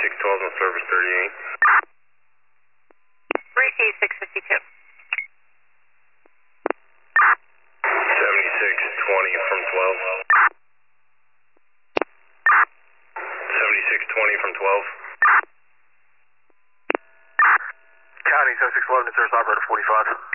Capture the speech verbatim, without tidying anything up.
seventy-six twelve on service thirty-eight. three T six fifty-two. seventy-six twenty from twelve. seventy-six twenty from twelve. County seventy-six eleven, service operator forty-five.